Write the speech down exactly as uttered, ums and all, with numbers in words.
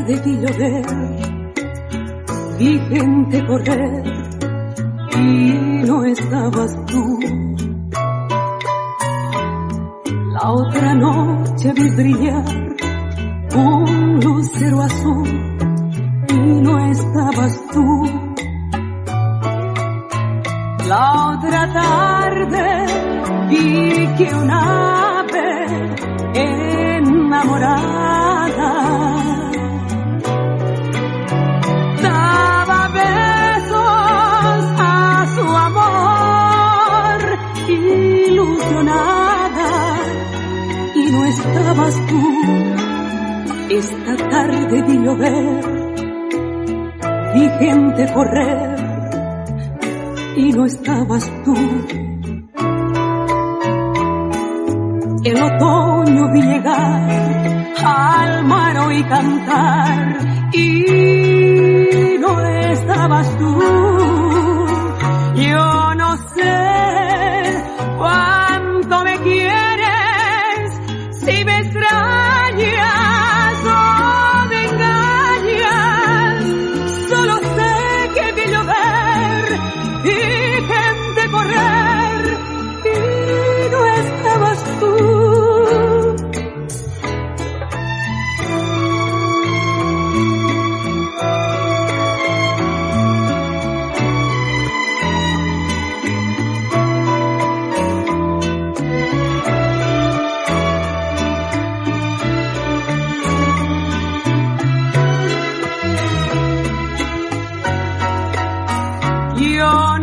tarde vi llover, vi gente correr y no estabas tú. La otra noche vi brillar un lucero azul y no estabas tú. La otra tarde vi que un ave enamorada daba besos a su amor ilusionada y no estabas tú. Esta tarde vi llover, vi gente correr y no estabas tú. El otoño vi llegar al mar oí cantar y no estabas tú. Yo no sé cuánto me quieres, si me extrañas o me engañas. Solo sé que vi llover y gente correr y no estabas tú. Yo